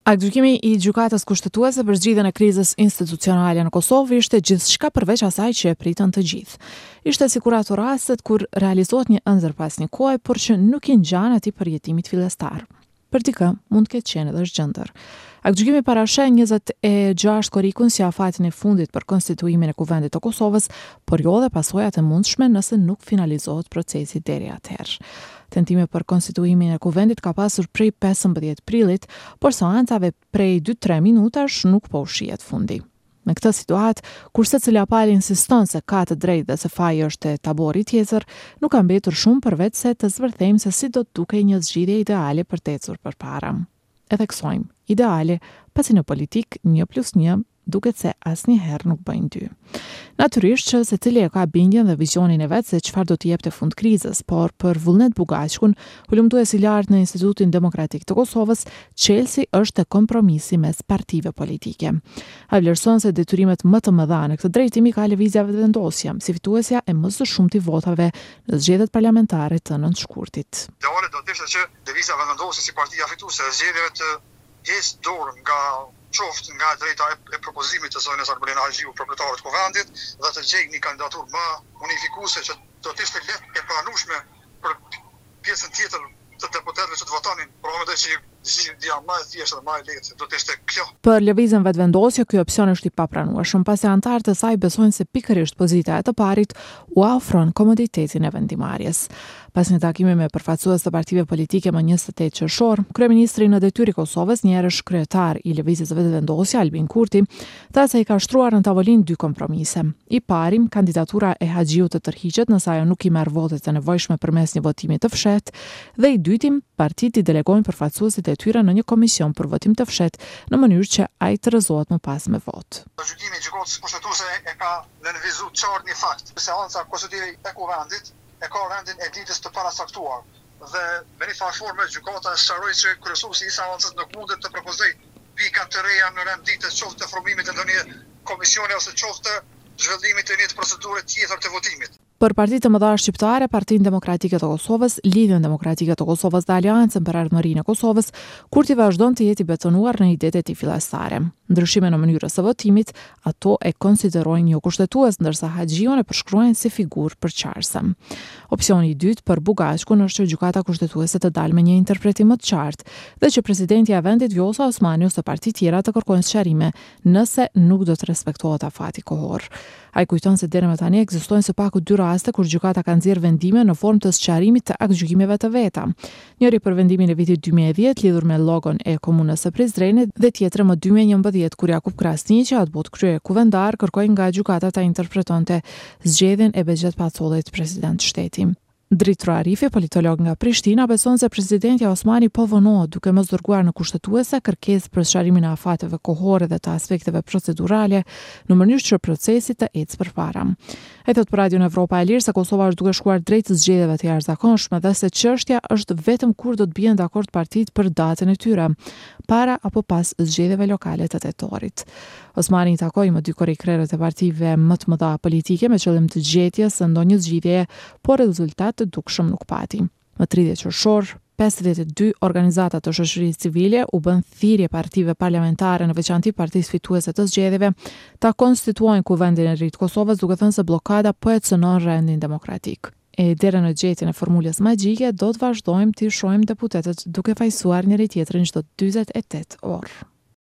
Aktgjykimi i gjykatës kushtetuese për zgjidhjen e krizës institucionale në Kosovë ishte gjithçka përveç asaj që e pritën të gjithë. Ishte sikur ato rastet kur realizohet një ëndër pas një kohe, por që nuk i ngjan atij përjetimit fillestar. Për dikë mund të ketë qenë edhe zgjendër. Aktgjykimi parasheh 26 korikun si afatin e fundit për konstituimin e Kuvendit të Kosovës, por jo dhe pasojat e mundshme nëse nuk finalizohet procesi deri atëherë. Tentime për konstituimin e kuvendit ka pasur prej 15 prillit, por seancave prej 2-3 minutash nuk po shihet fundi. Në këtë situatë, kur secila palë insiston se ka të drejtë dhe se faji është e taborit tjetër, nuk ka mbetur shumë përveç se të zvërthejmë se si do të dukej një zgjidhje ideale për të ecur përpara. E theksojmë, ideale, pasi në politik 1+1 duket se asnjëherë nuk bëjnë 2. Natyrisht që secili e ka bindjen dhe vizionin e vet se çfarë do të jepte fund krizës, por për Vullnet Bugaqkun, hulumtues i lartë në Institutin Demokratik të Kosovës, çelësi është te kompromisi mes partive politike. Ai vlerëson se detyrimet më të mëdha në këtë drejtim i ka lëvizja vetëvendosja, si fituesja e më së shumti votave në zgjedhjet parlamentare të nëntshkurtit. Ideale do të ishte që lëvizja vetëvendosje si partia fituese e zgjedhjeve të heqë dorën qoftë nga drejta e propozimit të zonës Arbolina Haxhiu, proprietarit të kuvendit, dhe të gjejë një kandidaturë më unifikuese që do të ishte lehtë e pranueshme për pjesën tjetër të deputetëve që të votonin. Por mendoj që zgjidhja më e thjeshtë dhe më e lehtë do të ishte kjo. Për lëvizjen vetëvendosje, ky opsion është i papranueshëm, pasi anëtarët e saj besojnë se pikërisht pozita e të parit u ofron komoditetin e vendimarrjes. Pas një takimi me përfaqësues të partive politike më 28 qershor, kryeministri në detyrë i Kosovës, një herësh kryetar i lëvizjes vetëvendosje Albin Kurti, tha se i ka shtruar në tavolinë 2 kompromise. I pari, kandidatura e Haxhiut të tërhiqet nëse ajo nuk i merr votet e nevojshme përmes një votimi të fshehtë, dhe i dyti, partitë i delegojnë përfaqësuesit e tyre në një komision për votim të fshehtë në mënyrë që ai të rrezohet më pas me votë. Gjykimi i gjykatës kushtetuese e ka nënvizuar qartë një fakt. Seanca konstitutive e kuvendit e ka rendin e ditës të parasaktuar dhe me një farë forme gjykata sqaroi se kryesuesi i seancës nuk mundet të propozojë pika të reja në rend ditës, qoftë të formimit të ndonjë komisioni ose qoftë zhvillimit të një procedure tjetër të votimit. Për partitë të mëdha shqiptare, Partinë Demokratike të Kosovës, Lidhjen Demokratike të Kosovës dhe Aleancën për Ardhmërinë e Kosovës, Kurti vazhdon të jetë i betonuar në idetë e tij fillestare. Ndryshime në mënyrën e votimit, ato e konsiderojnë jo kushtetues, ndërsa Haxhiun e përshkruajnë si figurë përqarëse. Opsioni i dytë për Bugaqkun është që gjykata kushtetuese të dalë me një interpretim më të qartë dhe që presidenti i vendit Vjosa Osmani ose partitë tjera të kërkojnë sqarime nëse nuk do të respektohet afati kohor. Ai kujton se deri më tani ekzistojnë së paku 2 raste kur gjykata ka nxjerrë vendime në formë të sqarimit të aktgjykimeve të veta. Njëri për vendimin e vitit 2010 lidhur me logon e komunës së Prizrenit dhe tjetri më 2011 kur Jakub Krasni, që atë botë krye kuvendar, kërkoi nga gjykata ta interpretonte zgjedhjen e Bexhet Pacollit president shteti. Dritro Arifi, politolog nga Prishtina, beson se presidenti Osmani po vonohet duke mos dërguar në kushtetuese kërkesë për sqarimin e afateve kohore dhe të aspekteve procedurale në mënyrë që procesi të ecë përpara. Ai thot për Radion Evropa e Lirë se Kosova është duke shkuar drejt zgjedhjeve të jashtëzakonshme dhe se çështja është vetëm kur do të bien dakord partitë për datën e tyre, para apo pas zgjedhjeve lokale të tetorit. Osmani i takoi më 2 korrikrerët e partive më të mëdha politike me qëllim të gjetjes së ndonjë zgjidhjeje, por rezultat të dukshëm nuk pati. Më 30 qershor, 52 organizata të shoqërisë civile u bën thirrje partive parlamentare, në veçantë partisë fituese të zgjedhjeve, ta konstituojnë Kuvendin e Ri të Kosovës, duke thënë se bllokada po e cënon rendin demokratik. E deri në gjetjen e formulës magjike do të vazhdojmë të shohim deputetët duke fajsuar njëri tjetrin çdo 48 orë.